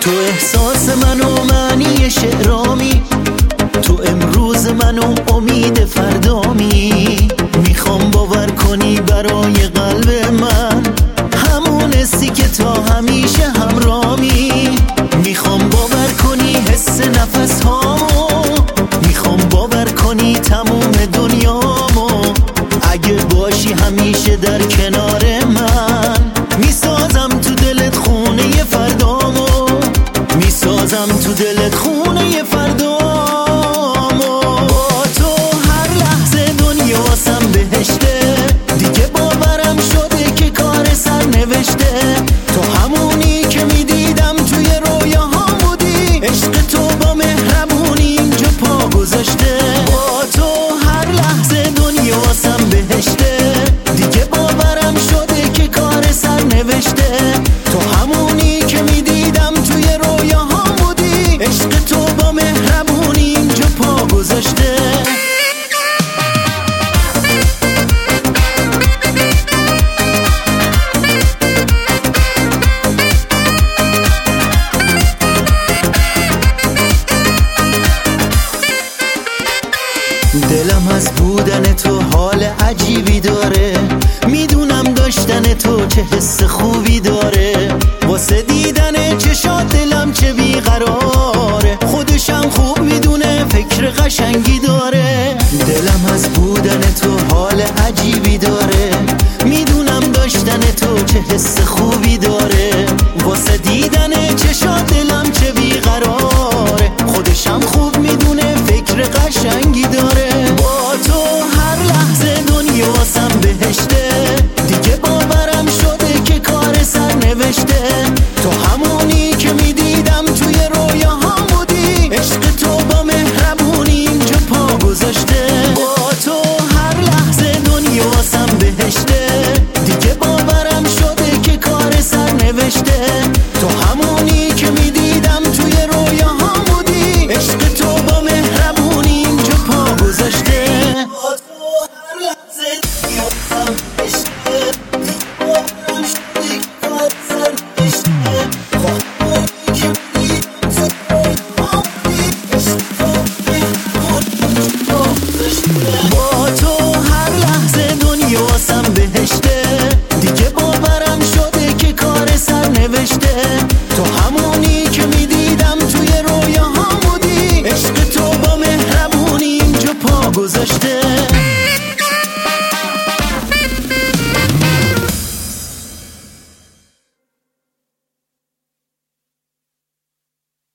تو احساس منو معنی شعرامی، تو امروز منو امید فردامی. میخوام باور کنی برای قلب من همون حسی که تا همیشه همرامی. میخوام باور کنی حس نفس هامو، میخوام باور کنی تموم دنیامو. اگه باشی همیشه در کنار من، میسازم تو دلت خونه فردامو، میسازم تو دلت خونه فردامو. با تو هر لحظه دنیا واسم بهشته، دیگه باورم شده که کار سر نوشته. تو همونی که میدیدم توی رویاهام بودی، عشق تو با مهربونی اینجا پا گذاشته. با تو هر لحظه دنیا واسم بهشته، دیگه باورم شده که کار سر نوشته. تو همونی که میدیدم توی رویاهام بودی، عشق تو با مهربونی اینجا پا گذاشته. دلم از بودن تو حال عجیبی داره، میدونم داشتن تو چه حس خوبی داره. واسه دیدن چشات دلم چه بیقراره، خودشم خوب میدونه فکر قشنگی داره. دلم از بودن تو حال عجیبی داره، میدونم داشتن تو چه حس خوبی داره. واسه دیدن چشات دلم چه بیقراره، خودشم خوب میدونه فکر قشنگی داره. با تو هر لحظه دنیا واسم بهشته، دیگه باورم شده که کار سر نوشته. تو همونی که میدیدم توی رویاهام بودی، عشق تو با مهربونی اینجا پا گذاشته. با تو هر لحظه دنیا واسم بهشته، دیگه باورم شده که کار سر نوشته. تو همونی که میدیدم توی رویاهام بودی، عشق تو با مهربونی اینجا پا گذاشته. با تو هر لحظه دنیا واسم بهشته، دیگه باورم شده که کار سر نوشته. تو همونی که میدیدم توی رویاهام بودی، عشق تو با با تو هر لحظه دنیا واسم بهشته، دیگه باورم شده که کار سر نوشته. تو همونی که میدیدم توی رویاهام بودی، عشق تو با مهربونی اینجا پا گذاشته.